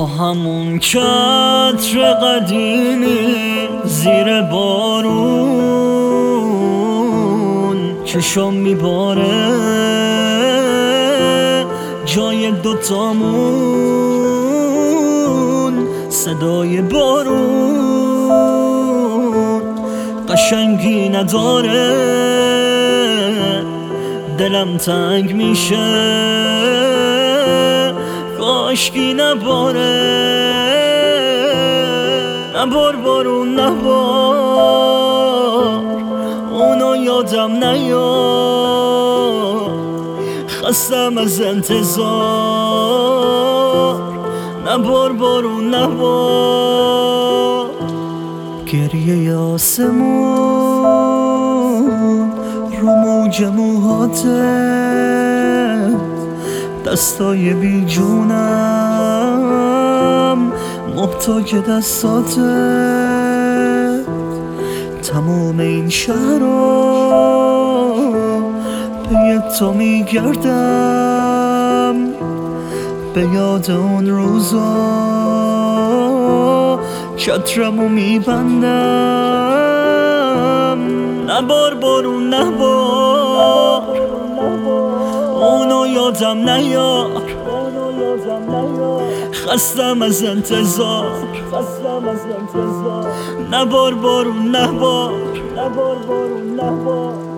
همون چتر قدیمی زیر بارون چشم میباره جای دوتامون صدای بارون قشنگی نداره دلم تنگ میشه کاشکی نباره نبار بارون نبار اونو یادم نیار خستم از انتظار نبار بارون نبار گریه آسمون رو موج موهاته دستای بی جونم محتاج دستاته تمام این شهر رو پی تو میگردم به یاد اون روزا چترمو میبندم نبار بارون نبار اونو یادم نیار خستم از انتظار نبار بارون نبار